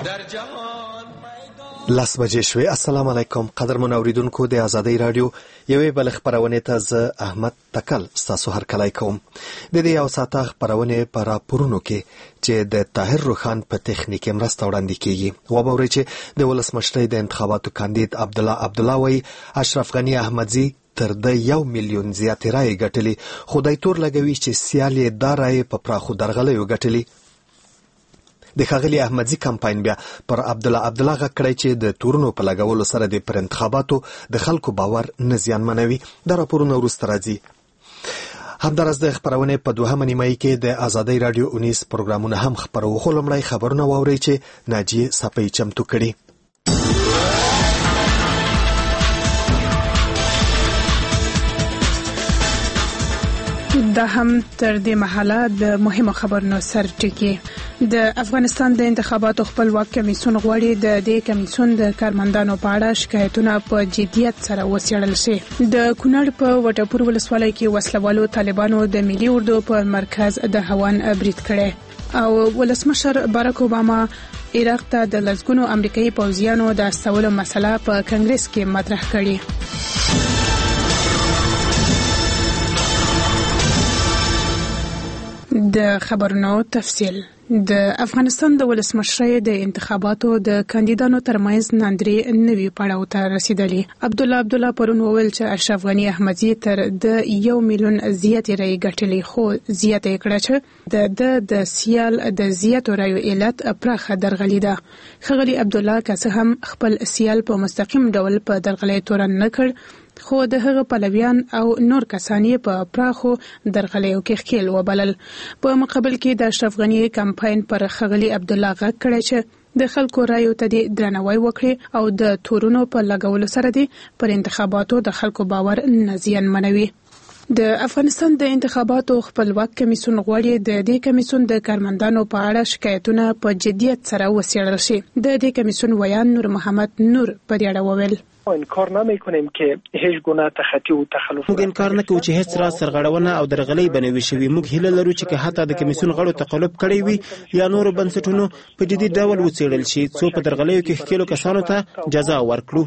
در جهان 10 بجې شوې. السلام علیکم قدرمن اوریدونکو د آزادۍ رادیو یوې بل خبرونه ته زه احمد تکل ستاسو هرکلی کوم. د دې یو ساعته خبرونه پر راپورونو کې چې د طاهر روخان په تخنیکي مرسته وړاندې کیږي. وبورئ چې د ولسمشرۍ د انتخاباتو کاندید عبدالله وایي اشرف غنی احمدزي تر د 1 میلیون زیاتې رایې ګټلې، خو دای تور لګوي چې سیال یې دا رایې په پراخو درغلیو ګټلې. د ښاغلي احمدزي کمپاین بیا پر عبدالله غږ کړی چې د تورونو په لګولو سره د پر انتخاباتو د خلکو باور نه زیانمنوي. دا راپورونه وروسته راځي. همدارس د خبرونه په دوهمه نیمایي کې د آزادۍ رادیو 19 پروګرامونه هم خبرو. خو لومړی خبرونه واورئ چې ناجیه صفی چمتو کړي. دا هم تر دې مهاله د مهمو خبرونو سرټکی. د افغانستان د انتخاباتو خپلواک کمیسیون غواړي د دې کمیسیون د کارمندانو په اړه شکایتونه په جدیت سره وڅېړل شي. د کونړ په وټپور ولسوالۍ کې وسلوالو طالبانو د ملي اردو په مرکز د هوان برید کړی او ولسمشر باراک اوباما عراق ته د لسګونو امریکایي پوځیانو د استولو مسله په کنګرس کې مطرح کړې. د خبرونو تفصیل. د افغانستان د ولسمشرۍ د انتخاباتو د کاندیدانو ترمنځ ناندري نوي پړاو ته رسیدلی. عبدالله پرون وویل چې اشرف غنی احمدزي تر د 1 میلیون زیاتې رایې ګټلې، خو زیاته کړه چې د سیال د زیاتو رایو علت پراخه درغلي ده. ښاغلي عبدالله که څه هم خپل سیال په مستقیم ډول په درغلۍ تورن نه کړ، خو د هغه پلویان او نور کسان یې په پراخو درغلیو کې ښکیل وبلل. په مقابل کې د اشرف غنی کمپاین پر ښاغلي عبدالله غږ کړی چې د خلکو رایو ته د درناوی وکړي او د تورونو په لګولو سره د پر انتخاباتو د خلکو باور نه زیانمنوي. د افغانستان د انتخاباتو خپلواک کمیسیون غواړي د دې کمیسیون د کارمندانو په اړه شکایتونه په جدیت سره وڅېړل شي. د دې کمیسیون ویان نور محمد نور په دې اړه وویل: انکار نمی‌کنیم که هیچ گونه تخطی و تخلف. موږ انکار نه کوو چې هیڅ راز سرغړونه او درغلۍ بنوي شوی. موږ هیله لرو چې حتی د کمیسیون غړو تقلب کړی وي یا نور بنسټونو په جدي ډول وڅېړل شي څو په درغلیو کې ښکیلو کسانو ته جزا ورکړو.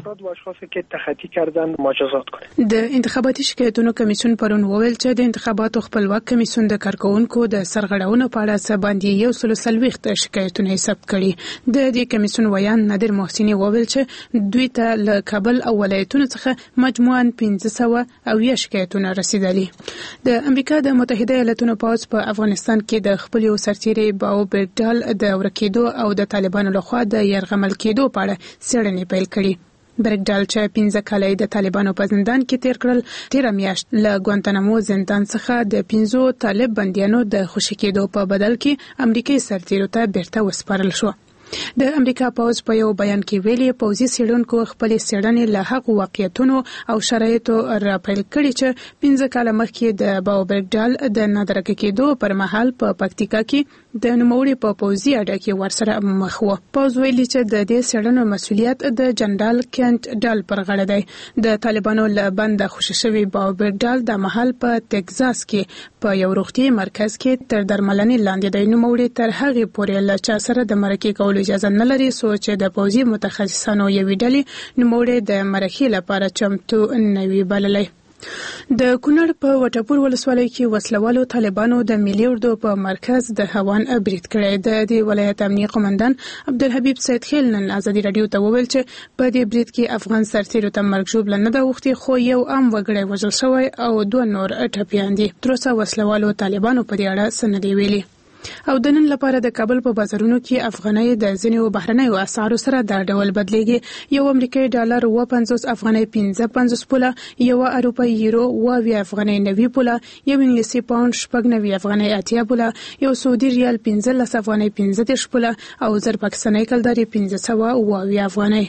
د انتخاباتي شکایتونو کمیسیون پرون وویل چې د انتخاباتو خپلواک کمیسیون د کارکونکو د سرغړونو په اړه څه باندې 140 شکایتونه ثبت کړي. د دې کمیسیون ویان نادر محسنی وویل چې دوی ته له کابل او ولایتونو څخه مجموعاً 1500 شکایتونه رسیدلي. د امریکا د متحده ایالاتونو پوځ په افغانستان کې د خپل سرتیري باو برګډال د ورکېدو او د طالبانو لخوا د يرغمل کېدو په اړه څېړنې پیل کړي. برګډال چې 15 کاله د طالبانو په زندان کې تیر کړل، 13 میاشت له ګوانتانامو زندان څخه د 15 طالب بندیانو د خوشي کېدو په بدل کې امریکایي سرتیرو ته بیرته وسپارل شو. د امریکا پوځ په یو بیان کې ویلي پوځي څېړونکو خپل څېړنې له هغو واقعیتونو او شرایطو راپیل کړي چې 15 کاله مخکې د باو برګډال د نادرکه کېدو پر مهال په پکتیکا کې د نوموړي په پوځي اډه کې ورسره مخ و. پوځ ویلي چې د دې څېړنو مسؤلیت د جنرال کینټ ډال پر غاړه دی. د طالبانو له بنده خوشي شوی باو برګډال د مهال په ټکزاس کې په یو روغتي مرکز کې تر درملنې لاندې دی. نوموړي تر هغه پورې له چا سره د مرکې کولو اجازه نه لري، سوچ د پوځي متخصصانو یوې ډلې نوموړي د مرکې لپاره چمتو نه وي بللی. د کونړ په وټپور ولسوالۍ کې وسلوالو طالبانو د ملي اردو په مرکز د هوان برید کړی. د دې ولایت امنیه قومندان عبدالحبیب سید خیل نن آزادي رادیو ته وویل چې په دې برید کې افغان سرتیرو ته مرګ ژوبله نه ده اوښتې، خو یو عام وګړی وژل شوی او 2 نور ټپیان دي. تر اوسه وسلوالو طالبانو په دې اړه څه نه دي ویلي. او د نن لپاره د کابل په بازارونو کې افغانۍ د ځینو بهرنیو اسعارو سره د ډول بدلیږي. یو امریکایي ډالر 50 افغانۍ 55 پوله، یو اروپایي یورو 20 افغانۍ 90 پوله، یو انګلیسي پاوند 90 افغانۍ 80 پوله، یو سعودي ریال 15 افغانۍ 15 پوله او زر پاکستاني کلداري 1520 افغانۍ.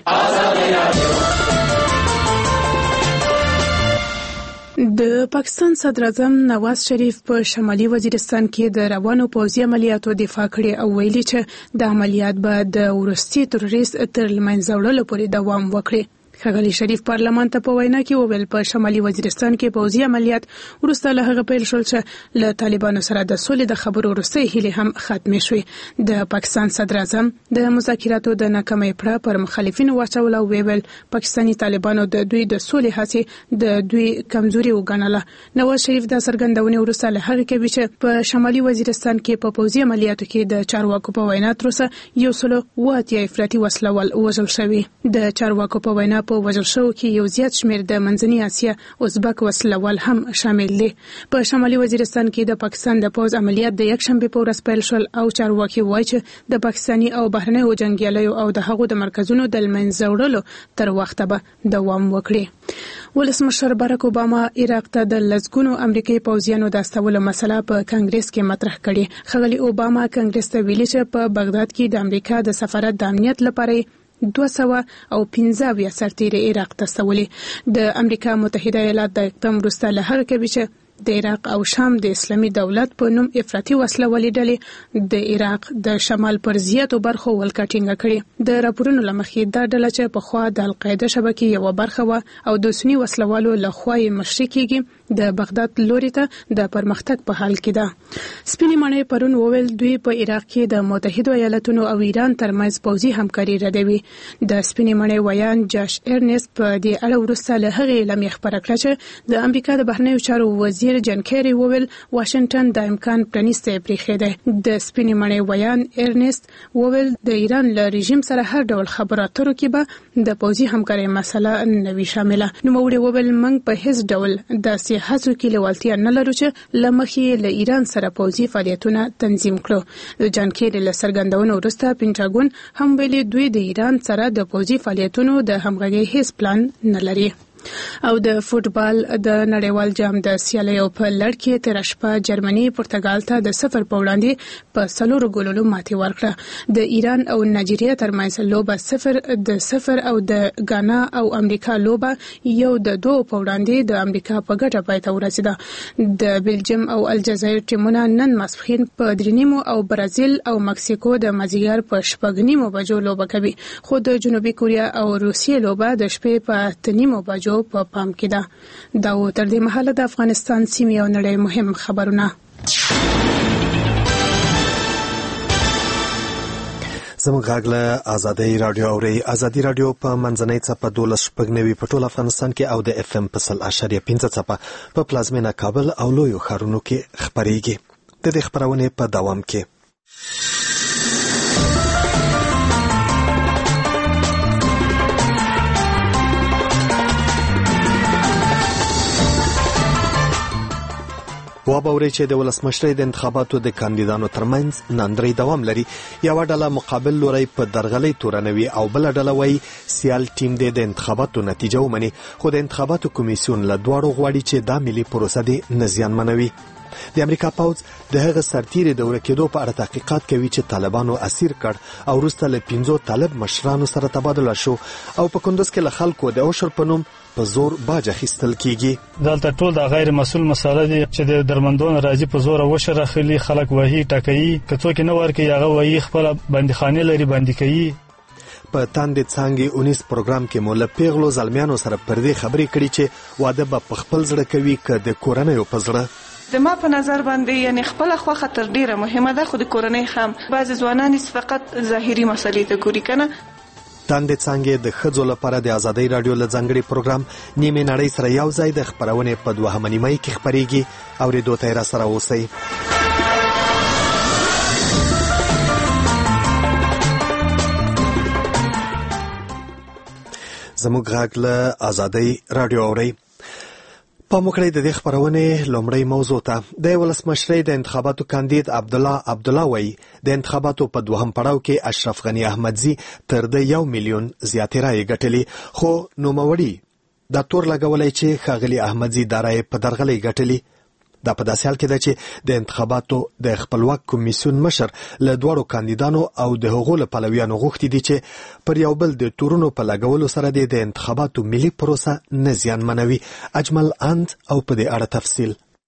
د پاکستان صدر اعظم نواز شریف په شمالي وزیرستان کې د روانو پوځي عملیاتو دفاع کړې او ویلي چې د عملیات به د وروستي تروریست تر لمنځه وړلو پورې دوام وکړي. ښاغلي شریف پارلمان ته په وینا کې وویل په شمالي وزیرستان کې پوځي عملیات وروسته له هغه پیل شول چې له طالبانو سره د سولې د خبرو وروستۍ هیلې هم ختمې شوې. د پاکستان صدر اعظم د مذاکراتو د ناکامۍ پړه پر مخالفینو واچول او ویل پاکستاني طالبانو د دوی د سولې هڅې د دوی کمزوري وګڼله. نواز شریف د څرګندونې وروسته له هغه کوي چې په شمالي وزیرستان کې په پوځي عملیاتو کې د چارواکو په وینا تر اوسه 108 افراطي وسلوال وژل شوي. د چارواکو په وینا په وژل شو کې یو زیات شمیر د منځنۍ اسیا ازبک وسلوال هم شامل دي. په شمالي وزیرستان کې د پاکستان د پوځ عملیات د یکشنبه په ورځ پیل شول او چارواکي وایي چې د پاکستاني او بهرنیو جنگیالیو او د هغو د مرکزونو د منځه وړلو تر وخته به دوام وکړي. ولسمشر باراک اوباما عراق ته د لزګونو امریکایي پوځیانو د استولو مسله په کانګرس کې مطرح کړې. ښاغلي اوباما کانګرس ته ویلي چې په بغداد کې د امریکا د سفارت د امنیت لپاره 215 سرتیري عراق ته استولې. د امریکا متحده ایالات د اقدام وروسته له هغه کوي چې د عراق او شام د اسلامي دولت په نوم افراطي وسلوالي ډلې د عراق د شمال پر زیاتو برخو ولکټینګ کړي. د راپورونو لمخې دا ډله چې په خوا د القاعده شبکې یو برخه و او د سنی وسلوالو لخوا یې مشري کیږي د بغداد لوري ته د پرمختګ په حال کې ده. سپینې ماڼۍ پرون وویل دوی په عراق کې د متحده ایالاتونو او ایران ترمنځ پوځي همکاري ردوي. د سپینې ماڼۍ ویان جاش ارنست په دې اړه وروسته له هغې اعلامیه خپره کړه چې د امریکا د بهرنیو چارو وزیر جان کیری وویل واشنگټن د امکان پرانیسته پریښې ده. د سپینې ماڼۍ ویان ارنست وویل د ایران له رژیم سره هر ډول خبرو اترو کې به د پوځي همکارۍ مسله نه وي شامله. نوموړي وویل موږ په هیڅ ډول داسې هڅو کې لیوالتیا نه لرو چې له مخې له ایران سره پوځي فعالیتونه تنظیم کړو. د جان کیری له څرګندونو وروسته پینټاګون هم ویلي دوی د ایران سره د پوځي فعالیتونو د همغږۍ هیڅ پلان نه لري. او د فوتبال د نړیوال جام د سیالیو په لړ کې تیر شپه جرمني پرتګال ته د 0 په وړاندې په 4 ګولونو ماتې ورکړه. د ایران او نایجیریا ترمنځ لوبه 0-0 او د غانا او امریکا لوبه 1-2 په وړاندې د امریکا په ګټه پای ته ورسیده. د بلجیم او الجزایر ټیمونه نن ماسپښین په درینیمو او برازیل او مکسیکو د مازیګر په 8 بجو لوبه کوي. خو د جنوبي کوریا او روسیې لوبه د شپې په 8 بجو په پام کې ده. دا و تر دې مهاله د افغانستان سیمې او نړۍ مهم خبرونه. زموږ غږ له ازادي رادیو اوري. ازادي رادیو په منځنۍ څپه 12.9 په ټول افغانستان کې او د FM په 0.5 څپه په پلازمینه کابل او لویو ښارونو کې خبريږي. د دې خبرونه په دوام کې وابوري چې د ولسمشرۍ د انتخاباتو د کاندیدانو ترمنځ ناندري دوام لري. یو ډله مقابل لوري په درغلي تورنوي او بل ډله وایي سیال ټیم د انتخاباتو نتیجه ومني. خو د انتخاباتو کمیسیون له دواړو غواړي چې دا ملي پروسه د نزیان منوي. د امریکا پوځ د هغه سرتیري د ورکېدو په اړه تحقیقات کوي چې طالبانو اسیر کړ او وروسته له 15 طالب مشرانو سره تبادله شو او په کندوز کې له خلکو د اوشر په نوم په زور باج اخیستل کیږي. دلته ټول د غیر مسؤل مساله دي چې د درمندون راځي په زور وشره خلی خلک وਹੀ ټکایي کڅو کې نو ورکه یاغه وਹੀ خپل بندخانه لري باندې کوي. په تاندې څنګه 19 پروګرام کې مولا پیغلو زلمیانو سره پر دې خبرې کړي چې واده په خپل ځړه کوي ک د کورنۍ په ځړه. د ما په نظر باندې یعنی خپل خو خطر ډیره مهمه ده. خو د کورنۍ هم بعض ځوانان فقط ظاهري مسلې ته ګوري کنه. تاندې څنګه د خځو لپاره د ازادي رادیو له ځنګړي پروګرام نیمه نړۍ سره یو ځای د خبرونه په 2 نیمه کې خبريږي او ریډیو ته را سره اوسئ. زموږ غږ له ازادي رادیو اوري. په مکړې د دې خبرونه لومړی موضوع ته د ولسمشرۍ د انتخاباتو کاندید عبدالله وای د انتخاباتو په دوهم پړاو کې اشرف غنی احمدزي تر د 1 میلیون زیاتې رایې ګټلې. خو نوموړي دا تور لګولای چې ښاغلي احمدزي دا رایې په درغلۍ ګټلې. دا په داسې حال کې ده چې د انتخاباتو د خپلواک کمیسیون مشر له دوړو کاندیدانو او د هغو له پلویانو غوښتي دي چې پر یو بل د تورونو په لګولو سره د انتخاباتو ملي پروسه نه زیانمنوي. اجمل اند او په دې اړه تفصیل.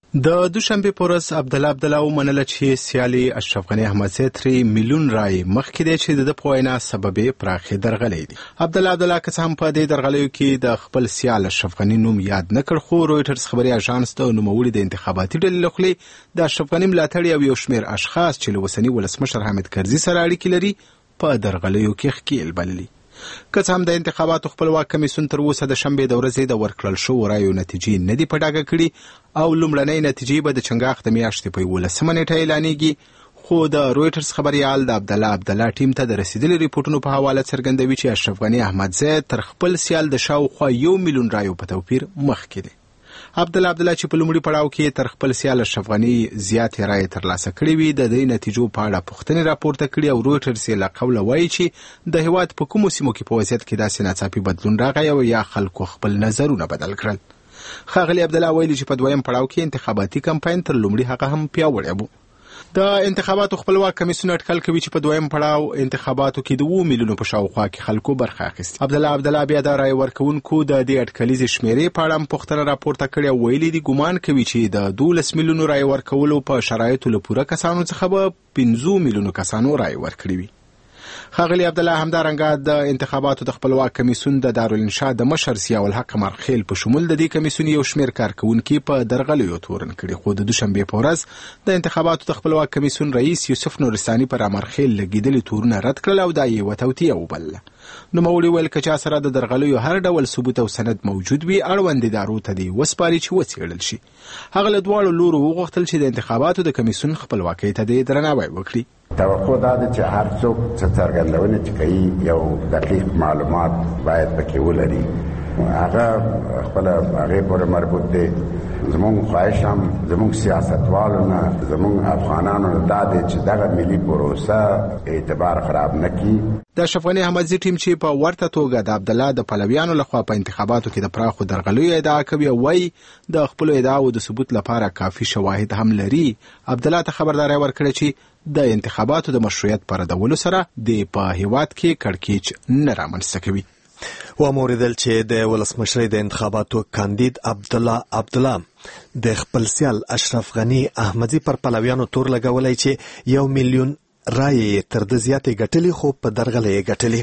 د دوشنبه په ورځ عبدالله ومنله چې سیالي اشرف غنی احمدزی 3 میلیون رای مخکې دی چې د پوینا سبب پراخي درغلې دي. عبدالله که هم په دې درغلیو کې د خپل سیال اشرف غنی نوم یاد نه کړ، خو رويټرز خبري اژانس ته نوموړي د انتخاباتي ډلې لخوا د اشرف غنی ملاتړي او یو شمېر اشخاص چې له وسنی ولسمشر حامد کرزي سره اړیکې لري په درغلیو کې ښکیل بللي. که څه هم د انتخاباتو خپلواک کمیسیون تر اوسه د شنبې د ورځې د ورکړل شوو رایو نتیجې نه دي په ډاګه کړي او لومړنۍ نتیجې به د چنګاښ د میاشتې په 11 نیټه اعلانېږي، خو د رويټرز خبريال د عبدالله ټیم ته د رسیدلي ریپورتونو په حواله څرګندوي چې اشرف غنی احمدزی تر خپل سیال د شاوخوا 1 میلیون رایو په توپیر مخکې دی. عبدالله چې په لومړي پړاو کې تر خپل سیال اشرف غنی زیاتې رایې ترلاسه کړې وي، د دې نتیجو په اړه پوښتنې راپورته کړي او رويټرز یې له قوله وایي چې د هیواد په کومو سیمو کې په وضعیت کې داسې ناڅاپي بدلون راغی او یا خلکو خپل نظرونه بدل کړل. ښاغلي عبدالله ویلي چې په دویم پړاو کې انتخاباتي کمپاین تر لومړي هغه هم پیاوړی و. د انتخاباتو خپلواک کمیسیون اټکل کوي چې په دویم پړاو انتخاباتو کې د 2 میلیونو په شاوخوا کې خلکو برخه اخیستې. عبدالله بیا د رای ورکونکو د دې اټکلیزې شمیرې په اړه پوښتنه راپورته کړې او ویلي دي ګومان کوي چې د 12 میلیونو رای ورکولو په شرایطو له پوره کسانو څخه به 15 میلیونو کسانو رای ورکړي وي. ښاغلي عبدالله همدارنګه د انتخاباتو د خپلواک کمیسیون د دارالانشا د مشر ضیاء الحق مرخیل په شمول د دې کمیسیون یو شمېر کارکونکي په درغلیو تورن کړي، خو د دوشنبه په ورځ د انتخاباتو د خپلواک کمیسیون رئیس یوسف نورستاني پر مرخیل لګیدلي تورونه رد کړل او دا یې وتوتیه وبلله. نوموړي ویل که چا سره د درغلیو هر ډول ثبوت او سند موجود وي اړوند ادارو ته دی وسپاري چې وڅېړل شي. هغه له دواړو لورو وغوښتل چې د انتخاباتو د کمیسیون خپلواکۍ ته د درناوی وکړي. توقع دا ده چې هر څوک چې څرګندونه چې کوي یو دقیق معلومات باید پکې ولري، هغه خپل هغې پورې مربوط دی. زمونږ خواهش هم زمونږ سیاستوالو نه زمونږ افغانانو نه دا دی چې دغه ملي پروسه اعتبار خراب نه کړي. د اشرف غنی احمدزی ټیم چې په ورته توګه د عبدالله د پلویانو لخوا په انتخاباتو کې د پراخو درغلیو ادعا کوي او وایي د خپلو ادعاو د ثبوت لپاره کافي شواهد هم لري. عبدالله ته خبرداری ورکړه چې د انتخاباتو د مشروعیت پر ردولو سره د په هیواد کې کړکېچ نه رامنځته کوي. وموریدل چې د ولسمشرۍ د انتخاباتو کاندید عبدالله د خپل سیال اشرف غنی احمدزی پر پلویانو تور لګولای چې 1 میلیون رایې تر د زیاتې ګټلې، خو په درغلې ګټلې.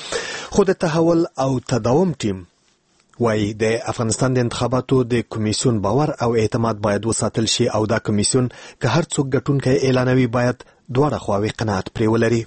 خو د تحول او تداوم ټیم وایي د افغانستان د انتخاباتو د کمیسیون باور او اعتماد باید وساتل شي او دا کمیسیون که هر څوک ګټونکی اعلانوي باید دواړه خواوې قناعت پرې ولري.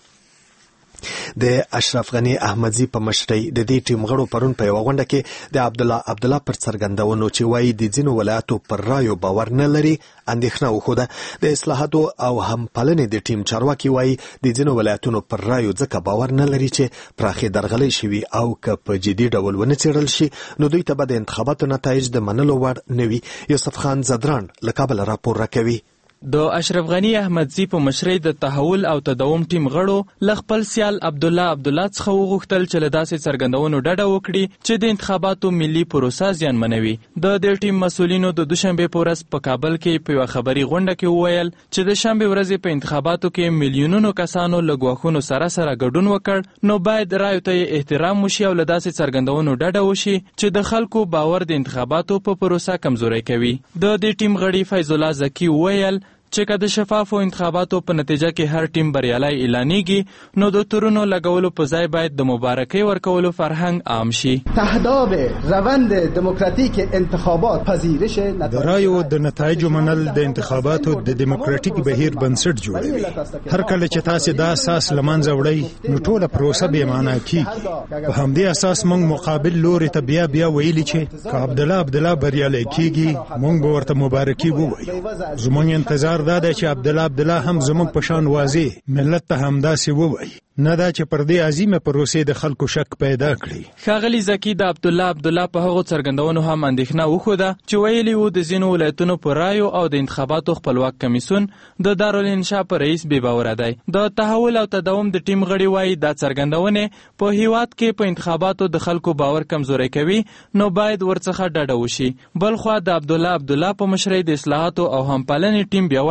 د اشرف غنی احمدزی په مشرۍ د دې ټیم غړو پرون په یوه غونډه کې د عبدالله پر څرګندونو چې وایي د ځینو ولایاتو پر رایو باور نه لري اندېښنه وښوده. د اصلاحاتو او همپالنې د ټیم چارواکي وایي د ځینو ولایتونو پر رایو ځکه باور نه لري چې پراخې درغلۍ شوي او که په جدي ډول ونه څېړل شي نو دوی ته به د انتخاباتو نتایج د منلو وړ نه وي. یوسف خان زدران له کابل راپور راکوي. د اشرف غنی احمدزی په مشرۍ د تحول او تداوم ټیم غړو له خپل سیال عبدالله څخه وغوښتل چې له داسې څرګندونو ډډه وکړي چې د انتخاباتو ملي پروسه زیانمنوي. د دې ټیم مسؤلینو د دوشنبې په ورځ په کابل کې په یوه خبري غونډه کې وویل چې د شنبې ورځې په انتخاباتو کې میلیونونو کسانو له ګواښونو سره ګډون وکړ، نو باید رایو ته احترام وشي او له داسې څرګندونو ډډه وشي چې د خلکو باور د انتخاباتو په پروسه کمزوری کوي. د دې ټیم غړي فیض الله زکی وویل چې که د شفافو انتخاباتو په نتیجه کې هر ټیم بریالی اعلانېږي نو د تورونو لګولو په ځای باید د مبارکۍ ورکولو فرهنګ عام شي. تهداب روند دموکراتیک انتخابات پذیرش د رایو د نتایجو منل د انتخاباتو د دیموکراتیک بهیر بنسټ جوړوي. هر کله چې تاسو دا اساس لمنځه وړئ نو ټوله پروسه بې معنا کیږي. په همدې اساس موږ مقابل لوري ته بیا ویلي چې که عبدالله بریالی کیږي موږ به ورته مبارکي ووایو. زموږ انتظار دا ده چې عبدالله هم زموږ په شان واضح ملت ته همداسې ووایي، نه دا چې پر دې عظیمه پروسې د خلکو شک پیدا کړي. ښاغلي زکی د عبدالله په هغو څرګندونو هم اندېښنه وښوده چې ویلي وو د ځینو ولایتونو په رایو او د انتخاباتو خپلواک کمیسیون د دارالانشا په رئیس بې باوره دی. د تحول او تداوم د ټیم غړي وایي دا څرګندونې په هیواد کې په انتخاباتو د خلکو باور کمزوری کوي، نو باید ورڅخه ډډه وشي. بلخوا د عبدالله په مشرۍ د اصلاحاتو او همپالنې ټیم بیا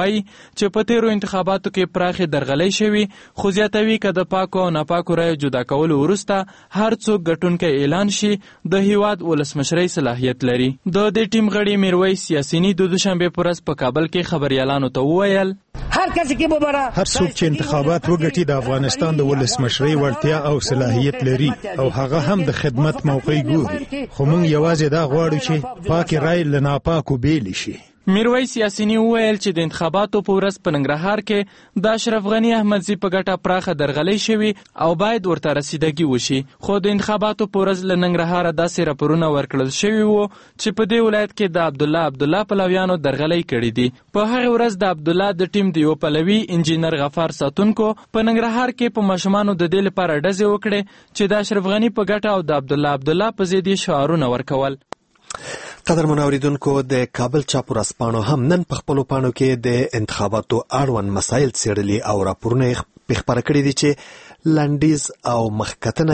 وایي چې په تیرو انتخاباتو کې پراخې درغلۍ شوي، خو زیاتوي که د پاکو او ناپاکو رایو جدا کولو وروسته هر څوک ګټونکی اعلان شي د هیواد ولسمشرۍ صلاحیت لري. د دې ټیم غړي میرویس یاسیني د دوشنبې په ورځ په کابل کې خبریالانو ته وویل هر څوک چې انتخابات وګټي د افغانستان د ولسمشرۍ وړتیا او صلاحیت لري او هغه هم د خدمت موقع ګوري، خو موږ یوازې دا غواړو چې پاکي رای له ناپاکو بیل شي. میرویس یاسیني وویل چې د انتخاباتو په ورځ په ننګرهار کې د اشرف غني احمدزي په ګټه پراخه درغلۍ شوي او باید ورته رسیدګي وشي، خو د انتخاباتو په ورځ له ننګرهاره داسې راپورونه ورکړل شوي وو چې په دې ولایت کې د عبدالله پلویانو درغلۍ کړې دي. په هغه ورځ د عبدالله د ټیم د یو پلوي انجینر غفار ساتونکو په ننګرهار کې په ماشومانو د دې لپاره ډزې وکړې چې د اشرف غني په ګټه او د عبدالله په ضد یې شعارونه ورکول. قدرمن اوریدونکو، د کابل چاپ ورځپاڼو هم نن په خپلو پاڼو کې د انتخاباتو اړوند مسایل څیړلي او راپورونه یې خپاره کړي دي چې لنډیز او مخکتنه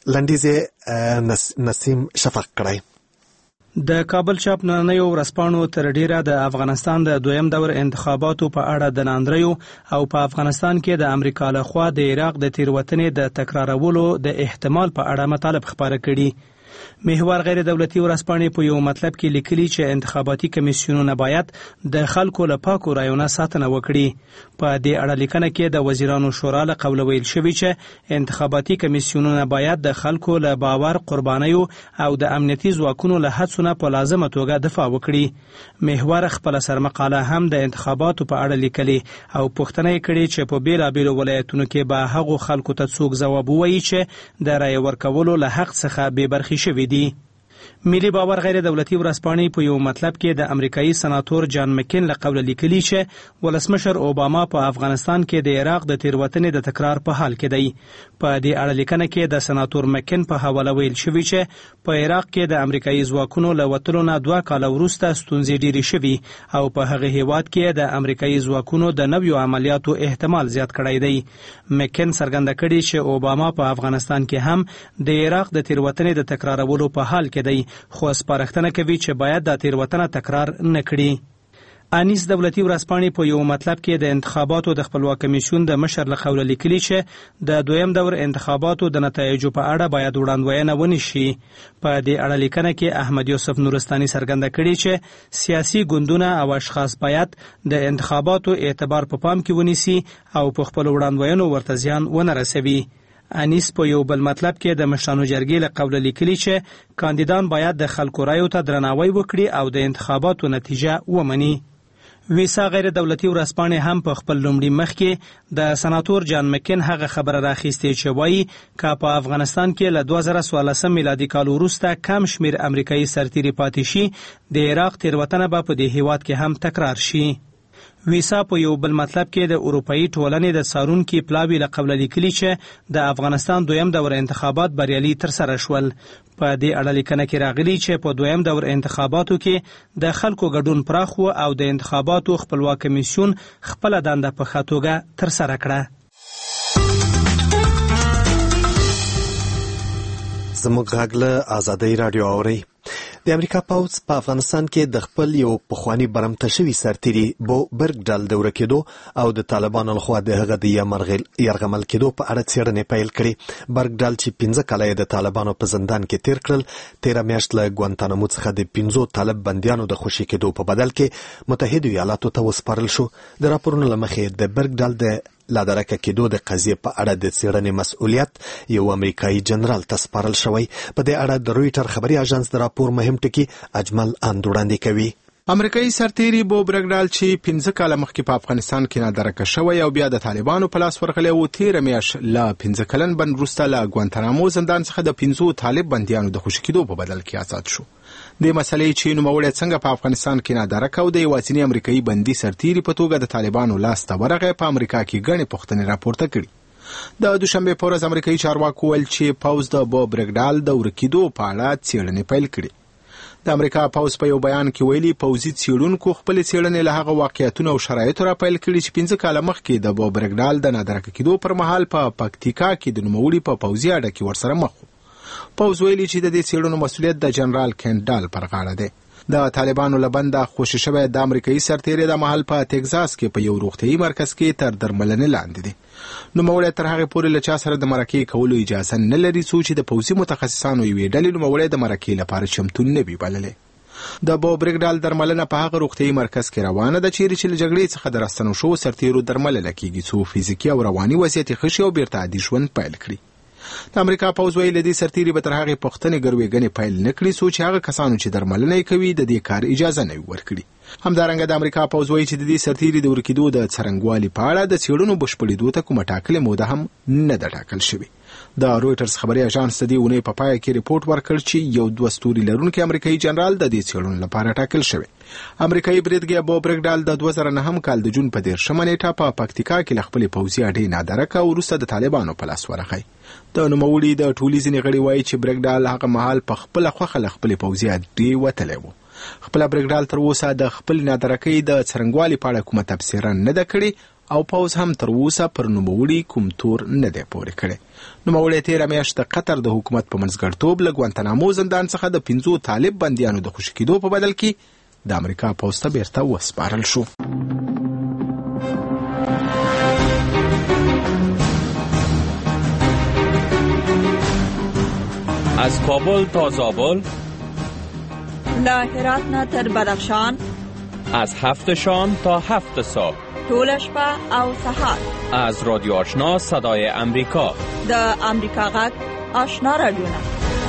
یې نسیم شفق کړی. د کابل چاپ نننیو ورځپاڼو تر ډیره د افغانستان د دویم دور انتخاباتو په اړه د ناندریو او په افغانستان کې د امریکا لخوا د عراق د تیروتنې د تکرارولو د احتمال په اړه مطالب خپاره کړي. محور غیر دولتي ورځپاڼې په یو مطلب کې لیکلي چې انتخاباتي کمیسیونونه باید د خلکو له پاکو رایونو ساتنه وکړي. په دې اړه لیکنه کې د وزیرانو شورا له قوله ویل شوي چې انتخاباتي کمیسیونونه باید د خلکو له باور، قربانیو او د امنیتي ځواکونو له هڅو نه په لازمه توګه دفاع وکړي. محور خپل سرمقاله هم د انتخاباتو په اړه لیکلي او پوښتنه یې کړې چې په بیلابیلو ولایتونو کې به هغو خلکو ته څوک ځواب ووایي چې د رایې ورکولو له حق څخه بې برخې شوي دي. ملي باور غیر دولتي ورځپاڼې په یو مطلب کې د امریکایي سناتور جان مکین له قوله لیکلي چې ولسمشر اوباما په افغانستان کې د عراق د تیروتنې د تکرار په حال کې دی. په دې اړه لیکنه کې د سناتور مکین په حواله ویل شوي چې په عراق کې د امریکایي ځواکونو له وتلو نه 2 کاله وروسته ستونزې ډېرې شوي او په هغه هیواد کې د امریکایي ځواکونو د نویو عملیاتو احتمال زیات کړی دی. مکین څرګنده کړي چې اوباما په افغانستان کې هم د عراق د تیروتنې د تکرارولو په حال کې دی، خو سپارښتنه کوي چې باید د تیروتنه تکرار نه کړي. انیس دولتي ورځپاڼې په یو مطلب کې د انتخاباتو د خپلواک کمیسیون د مشر له قوله لیکلي چې د دویم دور انتخاباتو د نتایجو په اړه باید وړاندوینه ونشي. په دې اړه لیکنه کې احمد یوسف نورستاني څرګنده کړي چې سیاسي ګوندونه او اشخاص باید د انتخاباتو اعتبار په پام کې ونیسي او په خپل وړاندوینو ورته زیان ونه رسوي. انیس په یو بل مطلب کې د مشرانو جرګې له قوله لیکلي چې کاندیدان باید د خلکو رایو ته درناوی وکړي او د انتخاباتو نتیجه ومني. ویسا غیر دولتي ورځپاڼې هم په خپل لومړي مخ کې د سناتور جان مکین هغه خبره راخیستې چې وایي که په افغانستان کې له 2014 میلادي کال وروسته کم شمیر امریکایي سرتیري پاتې شي، د عراق تیروتنه به په دې هیواد کې هم تکرار شي. ویسا په یو بل مطلب کې د اروپאי ټولنې د څارونکي پلاوي له قوله لیکلي چې د افغانستان دویم دور انتخابات بریالي ترسره شول. په دې اړه لیکنه کې راغلي چې په دویم دور انتخاباتو کې د خلکو ګډون پراخ و او د انتخاباتو خپلواک کمیسیون خپله دنده په ښه توګه ترسره کړه. زموږ غږ له ازادۍ راډیو اورئ. د امریکا پوځ په افغانستان کې د خپل یو پخوانی برمته شوي سرتیري بو برګډال د ورکېدو او د طالبانو لخوا د هغه د یرغمل کېدو په اړه څېړنې پیل کړې. برګډال چې 15 کاله د طالبانو په زندان کې تیر کړل، 13 میاشت له ګوانتانامو څخه د 15 طالب بندیانو د خوشي کېدو په بدل کې متحده ایالاتو ته وسپارل شو. د راپورونو له مخې د برګډال د لادرکه کېدو د قضیې په اړه د څېړنې مسؤلیت یو امریکایي جنرال ته سپارل شوی. په دې اړه د رویټر خبري اژانس د راپور مهم ټکی اجمل اند وړاندې کوي. امریکایي سرتیري بو برګډال چې 15 کاله مخکې په افغانستان کې نادرکه شوی او بیا د طالبانو په لاس ورغلی و، 13 میاشت له 15 کلن بند وروسته له ګوانتانامو زندان څخه د 15 طالب بندیانو د خوشي کېدو په بدل کې آزاد شو. د مسلې چې نوموړی څنګه په افغانستان کې نادرکه او د یوازیني امریکایي بندي سرتیري په توګه د طالبانو لاس ته ورغی، په امریکا کې ګڼې پوښتنې راپورته کړي. د دوشنبې په ورځ امریکایي چارواکو ویل چې پوځ د بو برګډال د ورکېدو په اړه څېړنې پیل کړي. د امریکا پوځ په یو بیان کې ویلي پوځي څېړونکو خپل څېړنې له هغه واقعیتونو او شرایطو را پیل کړي چې 15 کاله مخکې د بو برګډال د نادرکه کېدو پر مهال په پکتیکا کې د نوموړي په پوځي اډه کې ورسره مخ و. پوځ ویلي چې د دې څېړنو مسؤلیت د جنرال کینډال پر غاړه دی. د طالبانو لبنده خوشی شوی د امریکایي سرتیری د محل په تگزاس کې په یو روغتیايي مرکز کې تر درملنې لاندې دي. نوموړی تر هغې پورې له چا سره د مرکې کولو اجازه نه لري څو چې د پوځي متخصصانو یوې ډلې نوموړی د مرکې لپاره چمتو نه وي بللی. د بوب رګډال درملنه په هغه روغتیايي مرکز کې روانه ده چیرې چې له جګړې څخه د راستنو شوو سرتیرو درملنه کیږي څو فزیکي او رواني وضعیت یې ښه شي او بیرته عادي ژوند پیل کړي. د امریکا پوځ ویلي دې سرتیري به تر هغې پوښتنې ګروېږنې پیل نه کړي څو چې هغه کسانو چې درملنه یې کوي د دې کار اجازه نه وي ورکړي. همدارنګه د امریکا پوځ وایي چې د دې سرتیري د ورکېدو د څرنګوالي په اړه د څېړنو بشپړېدو ته کومه ټاکلې موده هم نه ده ټاکل شوې. د رویټرز خبري اژانس د دې اونۍ په پای کې ریپورت ورکړ چې یو 2 ستوري لرونکي امریکایي جنرال د دې څېړنو لپاره ټاکل شوی. امریکایي بریدګر بوب رګډال د 2009 کال د جون په 13 نیټه په پکتیکا کې له خپلې پوځي اډې نادره کړه وروسته د طالبانو په لاس ورغی. د نوموړي د ټولي ځینې غړي وایي چې برګډال هغه مهال په خپله خوښه له خپلې پوځي اډې وتلی و. خپله برګډال تر اوسه د خپل نادرکۍ د څرنګوالي په اړه کومه تبصره نه ده کړې او پوځ هم تر اوسه پر نوموړي کوم تور نه دی پورې کړی. نوموړی تېره میاشت د قطر د حکومت په منځګړیتوب له ګوانتانامو زندان څخه د 5 طالب بندیانو د خوشي کېدو په بدل کې د امریکا پوځ ته بیرته وسپارل شو. از کابل تا زابل، له هرات نه تر بدخشان، از 7 شام تا 7 صبح، طول شپه او سحر، از رادیو آشنا صدای امریکا، د امریکا غږ آشنا رادیو.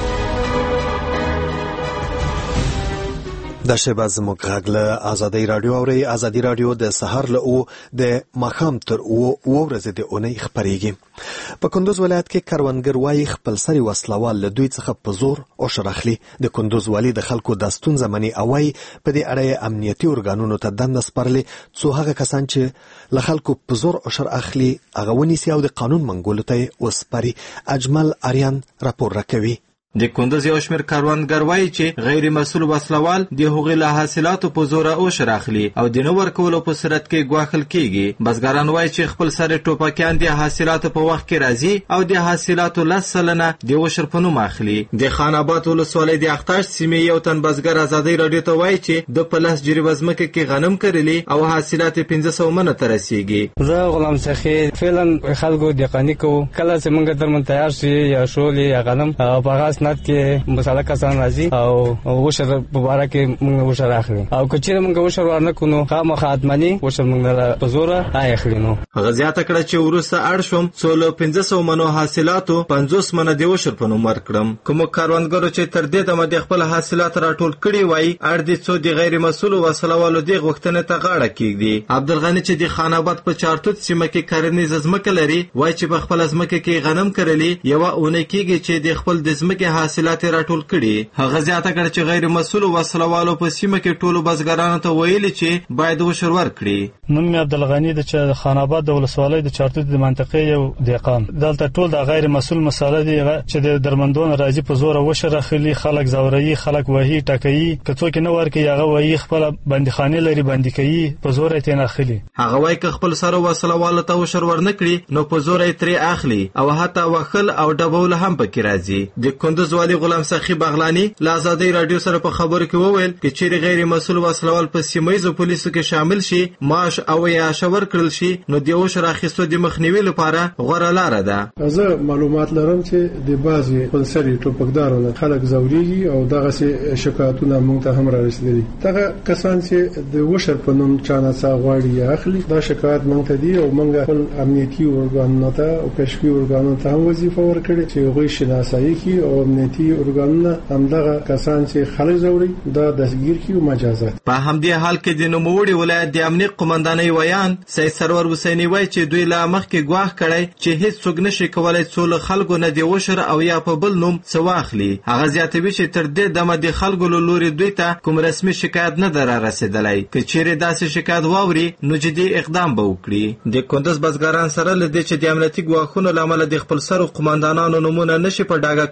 د شبه زموږ غږ له ازادي رادیو اوري. ازادي رادیو د سحر له او د ماښام تر او ورځې د اونۍ خبريږي. په کندوز ولایت کې کروندګر وايي خپل سری وسلوال له دوی څخه په زور او شرخلي. د کندوز والي د خلکو د ستونزې مني او وايي په دې اړه امنیتي ارګانونو ته دنده سپارلې څو هغه کسان چې له خلکو په زور او شر اخلي هغه ونیسي او د قانون منګولو ته وسپاري. اجمل اریان راپور راکوي. د کندوز یو شمېر کروندګر وایي چې غیر مسؤل وسلوال د هغوی له حاصلاتو په زوره اوشر اخلي او د نه ورکولو په صورت کې ګواښل کیږي. بزګران وایي چې خپل سره ټوپکیان د حاصلاتو په وخت کې راځي او د حاصلاتو 10% د اوشر په نوم اخلي. د خان آباد ولسوالۍ د اختاش سیمې یو تن بزګر ازادي رادیو ته وایي چې د پلس جریبه ځمکه کې غنم کرلی او حاصلات 500 منه ته رسیږي. زه غلام سخی فعلا خلکو دقانی کو کله چې موږ درمن تیار شي یا شولې یا غنم په نت کې مساله کسان راځي او وشر مبارک کې موږ وشر اخلي او کچې موږ وشر ورنه کوو خامخ ادمني وشر موږ په زور اخلي. نو غزيات کړه چې ورسته اړ شوم څول 500 منو حاصلاتو 50 منه د وشر په نوم ورکړم. کوم کاروانګرو چې تر دې دمه د خپل حاصلات راټول کړي وای اړ دي څو د غیر مسؤل وسلوالو د غوښتنې ته غاړه کیږي. عبدالغنی چې د خان آباد په چارتوت سیمه کې کرنیز ځمکه لري وای چې په خپل ځمکه کې غنم کرلی یو اونۍ کېږي چې د خپل د ځمکې حاصلات راټول کړي. هغه زیاته کړه چې غیر مسؤل وسلوالو په سیمه کې ټولو بزګرانو ته ویلي چې باید وشر ورکړي. نوم عبدالغنی د خان آباد د ولسوالۍ د چارتوت د منطقې یو دهقان. دلته ټول د غیر مسؤل مساله دي چې د درمندون راځي په زور وشر اخلي، خلک زوري، خلک وهي ټکوي، کڅو کې نه ورکي هغه وهي خپل بندخانه لري بندي کوي په زور یې تن اخلي. هغه وایي که خپل سره وسلوال ته وشر ورنکړي نو په زور یې ترې اخلي او حتی وخل او ډبول هم پکې راځي. د کندوز والي غلام سخی بغلانی له ازادي رادیو سره په خبرو کې وویل چې چیرې غیر مسؤل وسلوال په سیمایي پولیسو کې شامل شي معاش او یا شور کړل شي نو د وشر اخیستو د مخنیوي لپاره غوړه لار ده. زه معلومات لرم چې د بازي خپلسري ټوپکدارونه خلک زوريږي او دغه سي شکایتونه موږ ته هم راځي. دغه کسان چې د وشر په نوم چانه څا غواړي اخلي دا شکایت موږ ته دي او موږ خپل امنیتي ارګانونو ته او کشفي ارګانونو ته وظیفه ورکړي چې غوي شناسایي کی او امنیتي ارګانونه همدغه کسان چې خلک زوري دا دستگیر کی او مجازات. په همدې حال کې د نوموړي ولایت د امنیت قومندانۍ ویان سید سرور حسینی وایي چې دوی لا مخکې ګواښ کړی چې هیڅ څوک نشي کولای څول خلکو نه دی وشر او یا په بل نوم څه واخلي. هغه زیاتوي چې تر دې دمه د خلکو له لوري دوی ته کوم رسمي شکایت نه در رسیدلی. که چیرې داسې شکایت واوري نو جدي اقدام به وکړي. د کندوز بزګران سره لدې چې د امنیتي ګواښونو لامل د خپل سر قومندانانو نمونه نشي په ډاګه کولای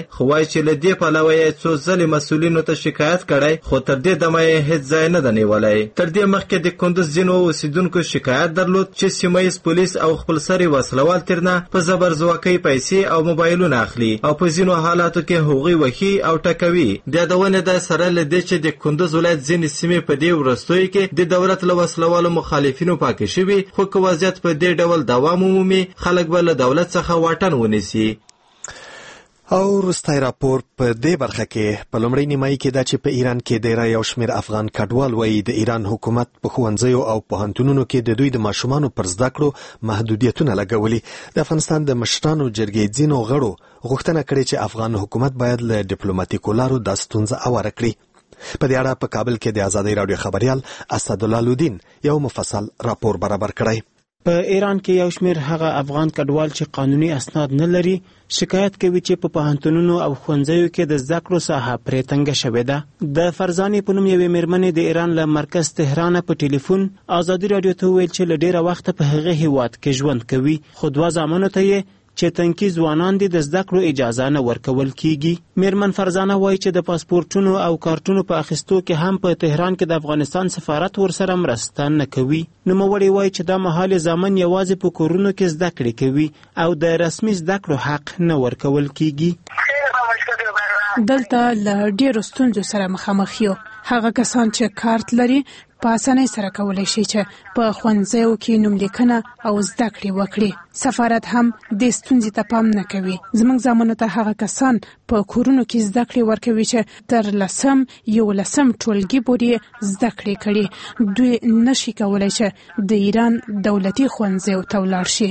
خو وايي چې له دې پلوه یې څو ځلې مسؤلینو ته شکایت کړی خو تر دې دمه یې هیڅ ځای نه دی نیولی. تر دې مخکې د کندوز ځینو اوسیدونکو شکایت درلود چې سیمه ییز پولیس او خپلسري وسلوال ترنه په زبرځواکۍ پیسې او موبایلونه اخلي او په ځینو حالاتو کې هغوی وهي او ټکوي. د یادونې ده سره له دې چې د کندوز ولایت ځینې سیمې په دې وروستیو کې د دولت له وسلوالو مخالفینو پاکې شوي، خو که وضعیت په دې ډول دوام ومومي خلک به له دولت څخه واټن ونیسي. او وروستی راپور په دې برخه کې په لومړۍ نیمایي کې دا چې په ایران کې ډیری یو شمېر افغان کډوال وایي د ایران حکومت په ښوونځیو او پوهنتونونو کې د دوی د ماشومانو پر زده کړو محدودیتونه لګولي. د افغانستان د مشرانو جرګې ځینو غړو غوښتنه کړې چې افغان حکومت باید له ډیپلوماټیکو لارو دا ستونزه هواره کړي. په دې اړه په کابل کې د آزادۍ راډیو خبریال اسدالله لودین یو مفصل راپور برابر کړی. په ایران کې یو شمېر هغه افغان کډوال چې قانوني اسناد نه لري شکایت کوي چې په پوهنتونونو او ښوونځیو کې د زده کړو ساحه پرې تنګه شوې ده. د فرزانې په نوم یوې مېرمنې د ایران له مرکز تهران په ټلیفون آزادي راډیو ته وویل چې له ډېره وخته په هغه هیواد کې ژوند کوي، خو 2 زامنو ته یې چې تنکي ځوانان دي د زده کړو اجازه نه ورکول کیږي. میرمن فرزانه وایي چې د پاسپورټونو او کارتونو په اخیستو کې هم په تهران کې د افغانستان سفارت ورسره مرسته نه کوي. نوموړې وایي چې دا مهال زامن یوازې په کورونو کې زده کړې کوي او د رسمي زده کړو حق نه ورکول کیږي. دلته له ډېرو ستونزو سره مخامخ یو. هغه کسان چې کارت لري په اسانۍ سره کولای شي چې په ښوونځیو کې نوملیکنه او زده کړې وکړي. سفارت هم دې ستونزې ته پام نه کوي. زموږ زامنو ته هغه کسان په کورونو کې زده کړې ورکوي چې تر 11 ټولګي پورې زده کړې کړي. دوی نشي کولای چې د ایران دولتي ښوونځیو ته ولاړ شي.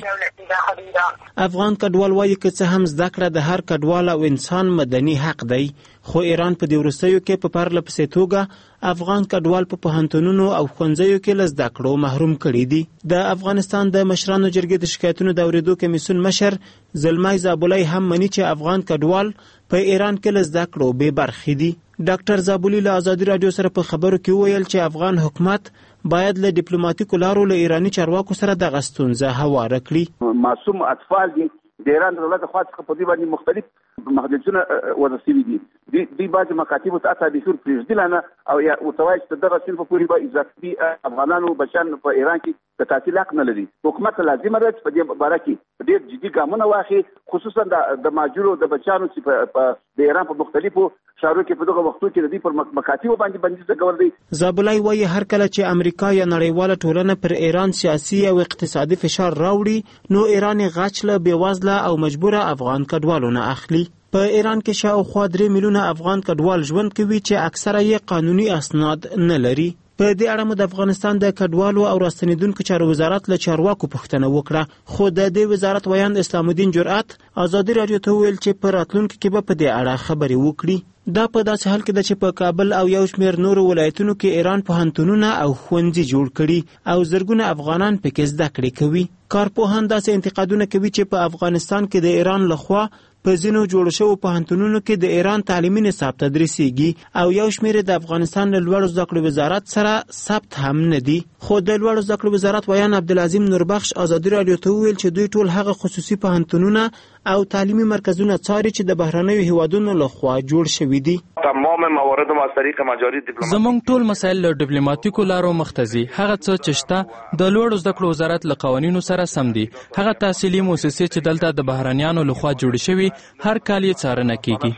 افغان کډوال وایي که څه هم زده کړه د هر کډوال او انسان مدني حق دی، خو ایران په دې وروستیو کې په پرله پسې توګه افغان کډوال په پوهنتونونو او ښوونځیو کې له زده کړو محروم کړي دي. د افغانستان د مشرانو جرګې د شکایتونو د اورېدو کمیسیون مشر زلمای زابلي هم مني چې افغان کډوال په ایران کې له زده کړو بې برخې دي. ډاکټر زابلي له آزادي راډیو سره په خبرو کې وویل چې افغان حکومت باید له ډیپلوماټیکو لارو له ایراني چارواکو سره دغه ستونزه هواره کړي. معصوم اطفال دي د ایران دولت خوا څخه په دې باندې مختلف محدودیتونه وضع شوي دي. دوی بعضې مکاتبو ته حتی بېخي پرېږدي نه او یا ورته وایي چې دغه صنفو پورې به اضافي افغانانو بچیان په ایران کې د تحصیل حق نه لري. حکومت ته لازمه ده چې په دې باره کې ډېر جدي ګامونه واخلي، خصوصا د مهاجرو د بچیانو چې د ایران په مختلفو ښارونو کې په دغه وختو کې د دوی پر مکاتبو باندې بندیز لګول دی. زابلای وایي هر کله چې امریکا یا نړیواله ټولنه پر ایران سیاسي او اقتصادي فشار راوړي نو ایران غچ له بېوزله او مجبوره افغان کډوالو نه اخلي. په ایران کې شاوخوا 3 میلیونه افغان کډوال ژوند کوي چې اکثره یې قانوني اسناد نه لري. په دې اړه مو د افغانستان د کډوالو او راستنیدونکو چارو وزارت له چارواکو پوښتنه وکړه، خو د دې وزارت ویاند اسلام الدین جرأت آزادي راډیو ته ویل چې په راتلونکي کې به په دې اړه خبرې وکړي. دا په داسې حال کې ده چې په کابل او یو شمېر نورو ولایتونو کې ایران پوهنتونونه او ښوونځي جوړ کړي او زرګونه افغانان پکې زده کړې کوي. کارپوهان داسې انتقادونه کوي چې په افغانستان کې د ایران لخوا په ځینو جوړ شوو پوهنتونونو کې د ایران تعلیمي نصاب تدریسیږي او یو شمېر د افغانستان له لوړو زده کړو وزارت سره ثبت هم نه دي. خو د لوړو زده کړو وزارت ویان عبدالعظیم نوربخش آزادي راډیو ته وویل چې دوی ټول هغه خصوصي پوهنتونونه او تعلیمي مرکزونه څاري چې د بهرنیو هیوادونو لخوا جوړ شوي دي. تمام موارد ما طریق مجاری ډیپلوماسي زموږ ټول مسایل له ډیپلوماټیکو لارو مختزي. هغه څه چې شته د لوړو زده کړو وزارت له قوانینو سره سم دي. هغه تحصیلي مؤسسې چې دلته د بهرنیانو لخوا جوړ شوي هر کال یې څارنه کیږي.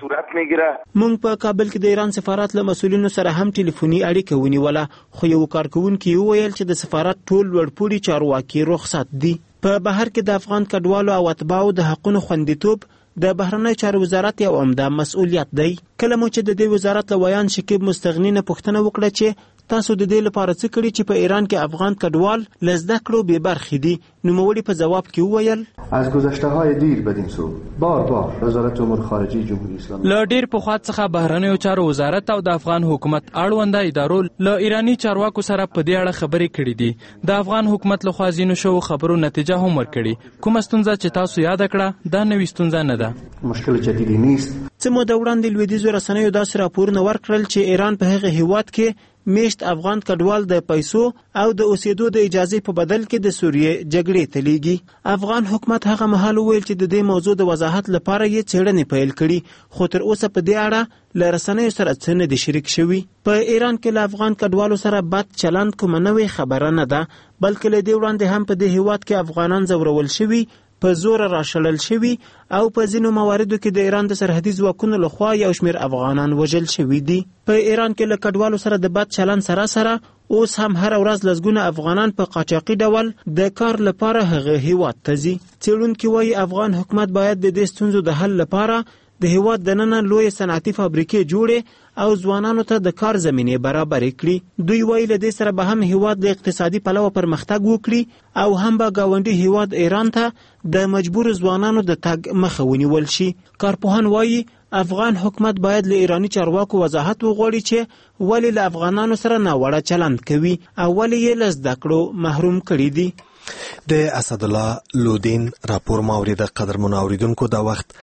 موږ په کابل کې د ایران سفارت له مسؤلینو سره هم ټلیفوني اړیکه ونیوله، خو یو کارکونکي وویل چې د سفارت ټول لوړپوړي چارواکي رخصت دي. په بهر کې د افغان کډوالو او اتباعو د حقونو خوندیتوب د بهرنیو چارو وزارت یو عمده مسؤلیت دی. کله مو چې د دې وزارت له ویان شکیب مستغنی نه پوښتنه وکړه چې تاسو د دې لپاره څه کړي چې په ایران کې افغان کډوال له زده کړو بې برخې دي، نوموړي په ځواب کې وویل از گذشته‌های دیر بدین سو بار وزارت امور خارجه جمهوری اسلامی له ډیر پخوا څخه بهرنیو چارو وزارت او د افغان حکومت اړونده ادارو له ایرانی چارواکو سره په دې اړه خبرې کړې دي. د افغان حکومت له خوا ځینو شوو خبرو نتیجه هم ورکړي. کومه ستونزه چې تاسو یاد کړه دا نوې ستونزه نه ده. مشکل جديدی نیست. څه موده وړاندې لویدیځو رسنیو داسې راپورونه ورکړل چې ایران په هغه هیواد کې میشت افغان کډوال د پیسو او د اوسېدو د اجازه په بدل کې د سوریې جګړې ته لیږي. افغان حکومت هغه مهال ویل چې د دې موضوع د وضاحت لپاره یې څېړنې پیل کړي، خو تر اوسه په دې اړه له رسنیو سره څه نه دي شریک شوي. په ایران کې له افغان کډوالو سره بد چلند کومه نوې خبره نه ده، بلکې له دې وړاندې هم په دې هیواد کې افغانان ځورول شوي، په زور راشړل شوي او په ځینو مواردو کې د ایران د سرحدي ځواکونو لخوا یو شمېر افغانان وژل شوي دي. په ایران کې له کډوالو سره د بد چلند سره سره اوس هم هر ورځ لسګونه افغانان په قاچاقي ډول د کار لپاره هغه هیواد ته ځي. څېړونکي وایي افغان حکومت باید د دې ستونزو د حل لپاره د هیواد دننه لوی صنعتي فابریکې جوړې او ځوانانو ته د کار زمینې برابرې کړي. دوی وایي له دې سره به هم هیواد د اقتصادي پلوه پرمختګ وکړي او هم به ګاونډي هیواد ایران ته د مجبور ځوانانو د تګ مخه ونیول شي. کارپوهان وایي افغان حکومت باید له ایرانی چارواکو وضاحت وغواړي چې ولې له افغانانو سره ناوړه چلند کوي او ولې یې له زده کړو محروم کړي دي. د اسدالله لودین راپور ماوریده. قدرمن اوریدونکو دا وخت